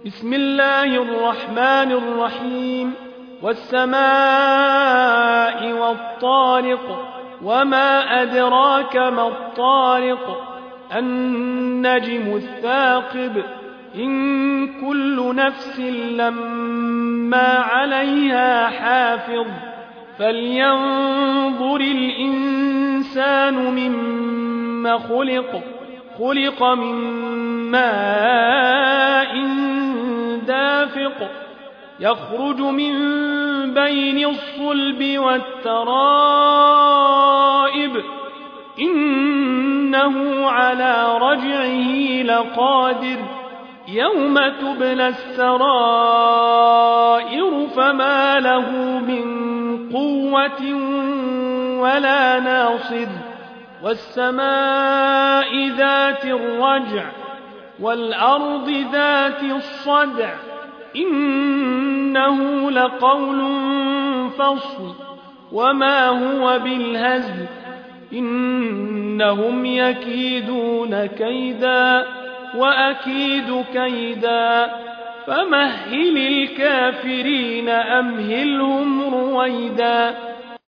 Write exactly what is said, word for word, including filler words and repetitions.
بسم الله الرحمن الرحيم والسماء والطارق وما أدراك ما الطارق النجم الثاقب إن كل نفس لما عليها حافظ فلينظر الإنسان مما خلق خلق من ماء دافق يخرج من بين الصلب والترائب إنه على رجعه لقادر يوم تبلى السرائر فما له من قوة ولا ناصر والسماء ذات الرجع والأرض ذات الصدع إنه لقول فصل وما هو بالهزل إنهم يكيدون كيدا وأكيد كيدا فمهل الكافرين أمهلهم رويدا